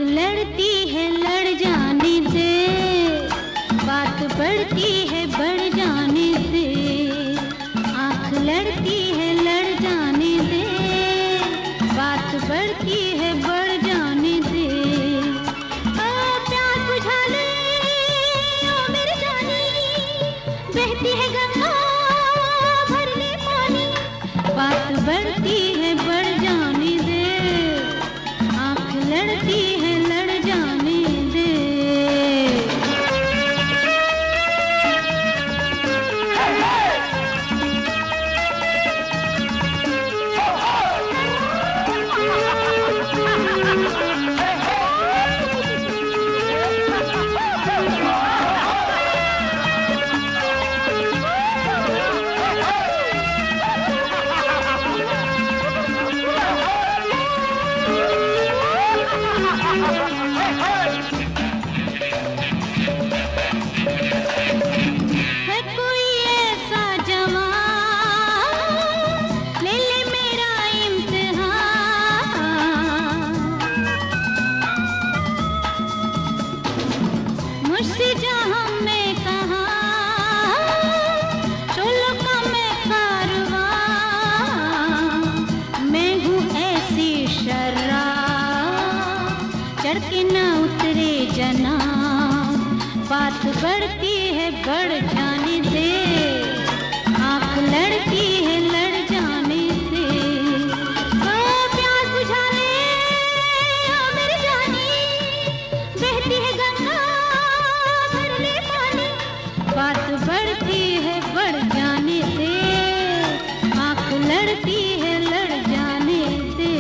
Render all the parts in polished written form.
लड़ती है लड़ जाने दे, बात बढ़ती है बढ़ जाने दे। आँख लड़ती है लड़ जाने दे, बात बढ़ती है बढ़ जाने दे। प्यास बुझा ले ओ मेरी जानी, बहती है गंगा भर ले पानी। बात बढ़ती है बढ़ जाने दे, आँख लड़ती है लड़ जाने दे। मुझसे जहाँ मैं कहाँ चलो का मैं कारवां, मैं हूँ ऐसी शर्राब चढ़ के न उतरे जना। बात बढ़ती है बढ़ जाने दे, आँख लड़ती है लड़ जाने दे। प्यास बुझा ले ओ मेरी जानी, बहती है गंगा बात बढ़ती है बढ़ जाने दे, आँख लड़ती है लड़ जाने दे।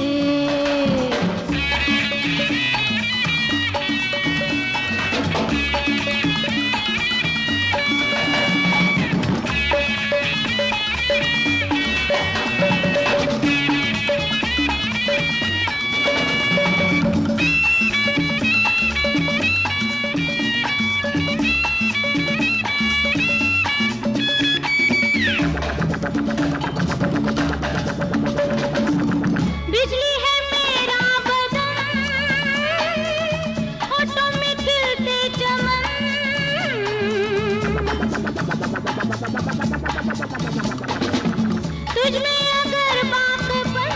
बिजली है मेरा बदन, होठों में खिलते चमन। तुझ में अगर बातपन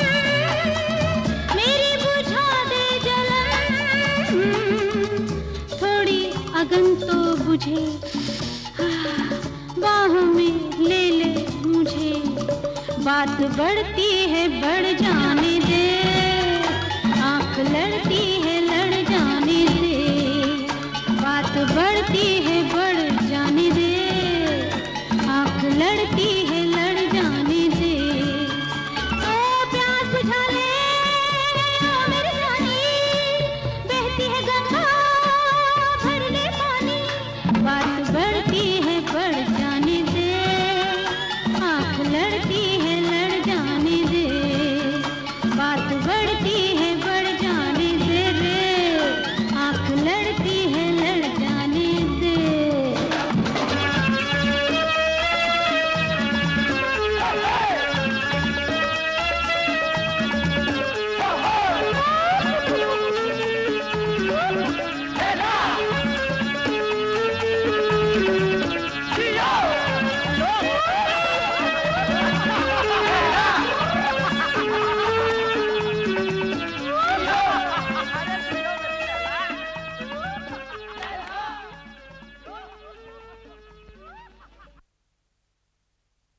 मेरी बुझा दे जलन। थोड़ी अगन तो बुझे, बाहों में ले ले मुझे। बात बढ़ती है बढ़ जाने दे, आँख लड़ती है लड़ जाने दे। बात बढ़ती है